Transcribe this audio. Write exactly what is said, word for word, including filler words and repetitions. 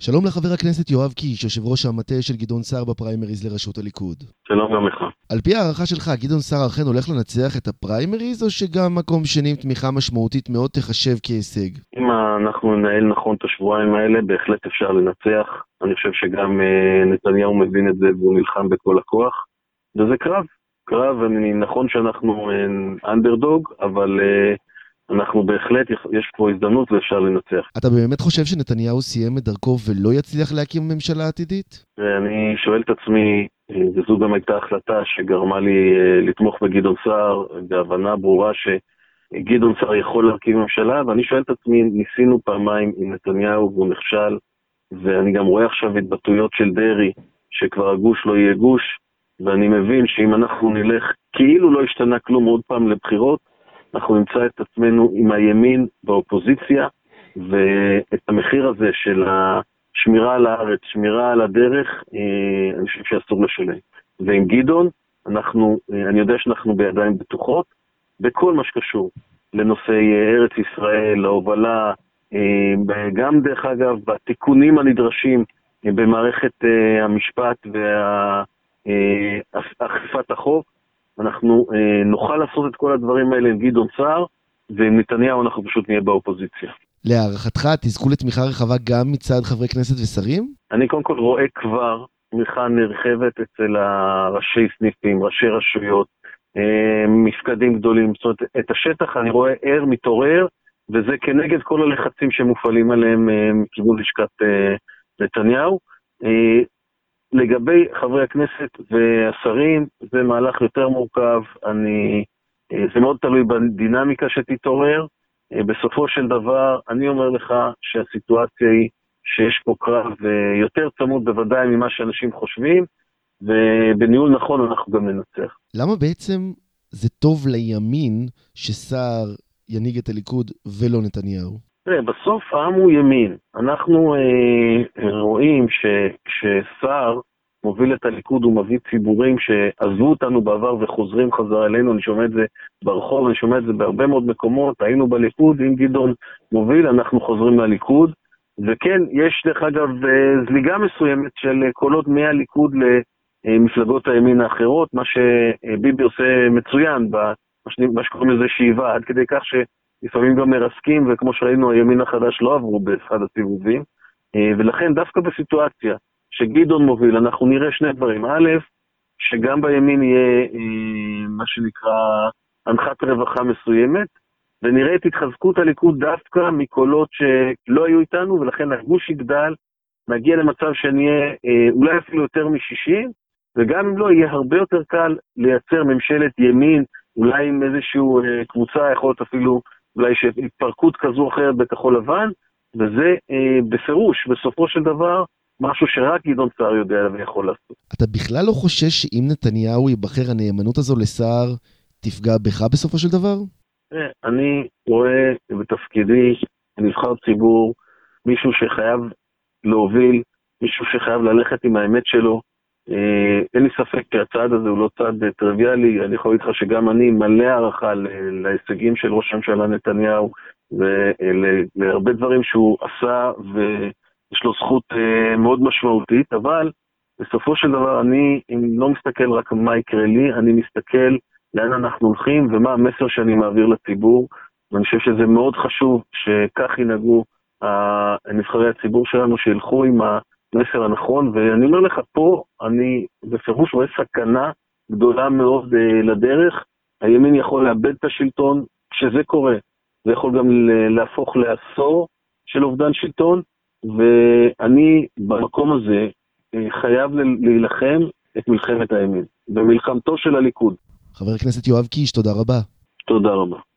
שלום לחבר הכנסת יואב קיש, יושב ראש המטה של גדעון סער בפריימריז לראשות הליכוד. שלום גם לך. על פי הערכה שלך, גדעון סער אכן הולך לנצח את הפריימריז, או שגם מקום שני עם תמיכה משמעותית מאוד תחשב כהישג? אם אנחנו ננהל נכון את השבועיים האלה, בהחלט אפשר לנצח. אני חושב שגם אה, נתניהו מבין את זה והוא נלחם בכל הכוח. וזה קרב. קרב, אני, נכון שאנחנו אה, אנדרדוג, אבל... אה, אנחנו בהחלט, יש פה הזדמנות ואפשר לנצח. אתה באמת חושב שנתניהו סיים את דרכו ולא יצליח להקים ממשלה עתידית? אני שואל את עצמי, וזו גם הייתה החלטה שגרמה לי לתמוך בגדעון סער, בהבנה ברורה שגדעון סער יכול להקים ממשלה, ואני שואל את עצמי, ניסינו פעמיים עם נתניהו והוא נכשל, ואני גם רואה עכשיו התבטאויות של דרי, שכבר הגוש לא יהיה גוש, ואני מבין שאם אנחנו נלך כאילו לא השתנה כלום עוד פעם לבחירות, אנחנו נמצא את עצמנו עם הימין באופוזיציה, ואת המחיר הזה של השמירה על הארץ, שמירה על הדרך, אני חושב שאסור לשלם. ועם גדעון, אנחנו, אני יודע שאנחנו בידיים בטוחות, בכל מה שקשור לנושאי ארץ ישראל, להובלה, גם דרך אגב, בתיקונים הנדרשים במערכת המשפט ואכיפת החוק, אנחנו אה, נוכל לעשות את כל הדברים האלה עם גדעון סער, ועם נתניהו אנחנו פשוט נהיה באופוזיציה. להערכתך, תזכו לתמיכה רחבה גם מצד חברי כנסת ושרים? אני קודם כל רואה כבר תמיכה נרחבת אצל הראשי סניפים, ראשי רשויות, אה, מפקדים גדולים, זאת אומרת, את השטח אני רואה ער, מתעורר, וזה כנגד כל הלחצים שמופעלים עליהם אה, מכיוון לשכת אה, נתניהו. אה, לגבי חברי הכנסת והשרים, זה מהלך יותר מורכב, אני, זה מאוד תלוי בדינמיקה שתתעורר. בסופו של דבר, אני אומר לך שהסיטואציה היא שיש פה קרב יותר צמוד בוודאי ממה שאנשים חושבים, ובניהול נכון אנחנו גם ננצח. למה בעצם זה טוב לימין שסער ינהיג את הליכוד ולא נתניהו? תראה, בסוף העם הוא ימין. אנחנו אה, רואים שכשסער מוביל את הליכוד הוא מביא ציבורים שעזבו אותנו בעבר וחוזרים חזרה אלינו, אני שומע את זה ברחוב, אני שומע את זה בהרבה מאוד מקומות, היינו בליכוד, אם גדעון מוביל אנחנו חוזרים לליכוד, וכן, יש דרך אגב זליגה מסוימת של קולות מהליכוד למפלגות הימין האחרות, מה שביבי עושה מצוין, מה שקוראים לזה שאיבה, עד כדי כך ש... לפעמים גם מרסקים, וכמו שראינו, הימין החדש לא עברו באחד הסיבובים, ולכן דווקא בסיטואציה שגדעון מוביל, אנחנו נראה שני דברים. א', שגם בימין יהיה מה שנקרא הנחת רווחה מסוימת, ונראה את התחזקות הליכוד דווקא מקולות שלא היו איתנו, ולכן הגוש יגדל, נגיע למצב שנהיה אולי אפילו יותר מ-שישים, וגם אם לא, יהיה הרבה יותר קל לייצר ממשלת ימין, אולי עם איזושהי קבוצה, יכול להיות אפילו אולי שהתפרקות כזו או אחרת בכחול לבן, וזה אה, בפירוש, בסופו של דבר, משהו שרק גדעון סער יודע ויכול לעשות. אתה בכלל לא חושש שאם נתניהו ייבחר הנאמנות הזו לסער, תפגע בך בסופו של דבר? אה, אני רואה בתפקידי, נבחר ציבור, מישהו שחייב להוביל, מישהו שחייב ללכת עם האמת שלו, אה, אין לי ספק שהצעד הזה הוא לא צעד טריוויאלי, אני יכול להגיד לך שגם אני מלא הערכה להישגים של ראש הממשלה נתניהו, ולהרבה דברים שהוא עשה, ויש לו זכות אה, מאוד משמעותית, אבל בסופו של דבר אני לא מסתכל רק מה יקרה לי, אני מסתכל לאן אנחנו הולכים, ומה המסר שאני מעביר לציבור, ואני חושב שזה מאוד חשוב שכך ינהגו נבחרי הציבור שלנו, שילכו עם ה... מסר הנכון, ואני אומר לך פה, אני בפירוש רואה סכנה גדולה מאוד uh, לדרך, הימין יכול לאבד את השלטון, כשזה קורה, זה יכול גם להפוך לעשור של אובדן שלטון, ואני במקום הזה uh, חייב להילחם את מלחמת הימין, במלחמתו של הליכוד. חבר הכנסת יואב קיש, תודה רבה. תודה רבה.